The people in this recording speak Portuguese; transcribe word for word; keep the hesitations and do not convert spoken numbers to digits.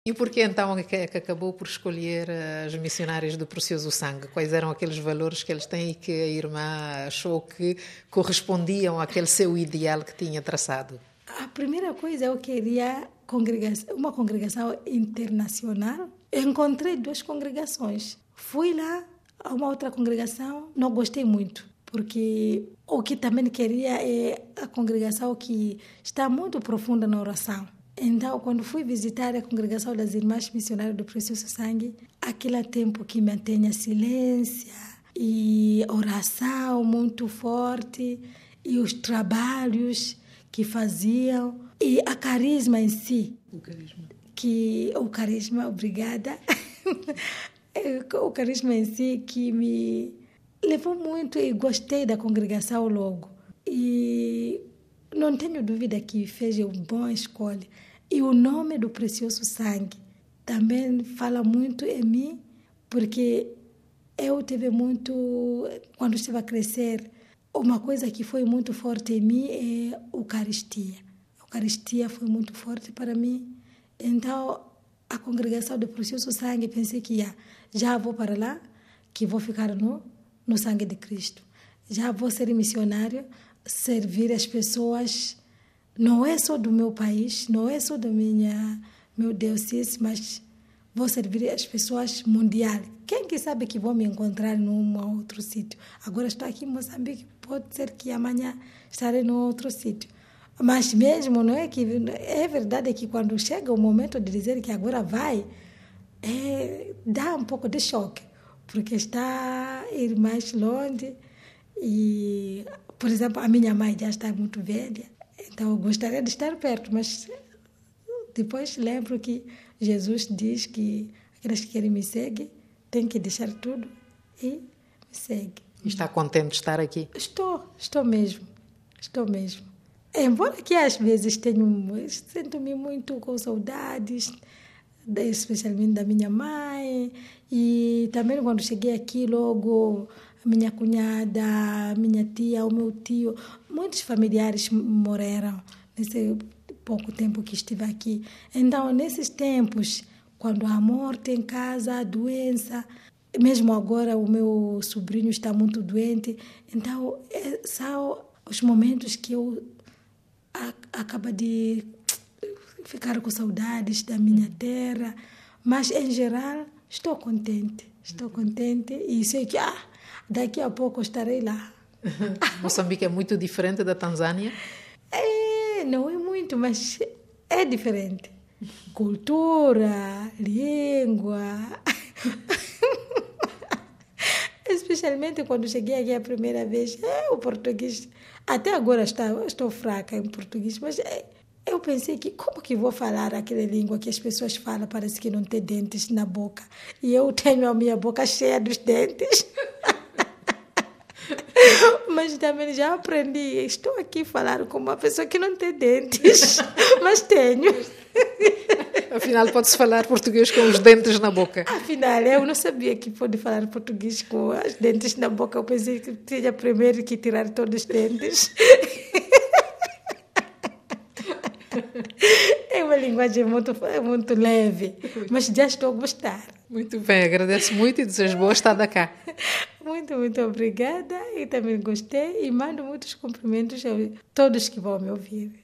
E por que então é que é que acabou por escolher as missionárias do Precioso Sangue? Quais eram aqueles valores que eles têm e que a irmã achou que correspondiam àquele seu ideal que tinha traçado? A primeira coisa, eu queria congregação, uma congregação internacional. Eu encontrei duas congregações. Fui lá a uma outra congregação, não gostei muito, porque o que também queria é a congregação que está muito profunda na oração. Então, quando fui visitar a congregação das Irmãs Missionárias do Precioso Sangue, aquele tempo que mantenha silêncio e oração muito forte, e os trabalhos que faziam, e a carisma em si. O carisma. Que, o carisma, obrigada. O carisma em si que me levou muito e gostei da congregação logo. E não tenho dúvida que fez uma boa escolha. E o nome do Precioso Sangue também fala muito em mim, porque eu tive muito, quando estive a crescer, uma coisa que foi muito forte em mim é a Eucaristia. A Eucaristia foi muito forte para mim. Então, a congregação do Precioso Sangue, pensei que já, já vou para lá, que vou ficar no, no sangue de Cristo. Já vou ser missionário, servir as pessoas. Não é só do meu país, não é só da minha, meu diocese, mas vou servir as pessoas mundial. Quem que sabe que vou me encontrar num outro sítio? Agora estou aqui em Moçambique, pode ser que amanhã estarei num outro sítio. Mas mesmo, não é que é verdade que quando chega o momento de dizer que agora vai, é, dá um pouco de choque, porque está a ir mais longe e, por exemplo, a minha mãe já está muito velha. Então, eu gostaria de estar perto, mas depois lembro que Jesus diz que aqueles que querem me seguir têm que deixar tudo e me seguem. Está contente de estar aqui? Estou, estou mesmo, estou mesmo. Embora que às vezes tenho, sinto-me muito com saudades, especialmente da minha mãe, e também quando cheguei aqui logo, a minha cunhada, a minha tia, o meu tio, muitos familiares morreram nesse pouco tempo que estive aqui. Então, nesses tempos, quando há morte em casa, a doença, mesmo agora o meu sobrinho está muito doente, então é, são os momentos que eu a, acabo de ficar com saudades da minha terra, mas em geral estou contente, estou contente e sei que ah, daqui a pouco estarei lá. Moçambique é muito diferente da Tanzânia? É, não é muito, mas é diferente. Cultura, língua. Especialmente quando cheguei aqui a primeira vez, é, o português. Até agora estou, estou fraca em português, mas é, eu pensei que como que vou falar aquela língua que as pessoas falam, parece que não tem dentes na boca. E eu tenho a minha boca cheia dos dentes. Mas também já aprendi, estou aqui a falar com uma pessoa que não tem dentes, mas tenho. Afinal, pode-se falar português com os dentes na boca. Afinal, eu não sabia que pode falar português com os dentes na boca. Eu pensei que tinha primeiro que tirar todos os dentes. É uma linguagem muito, muito leve, mas já estou a gostar. Muito bem, agradeço muito e desejo boa estada cá. Muito, muito obrigada. E também gostei e mando muitos cumprimentos a todos que vão me ouvir.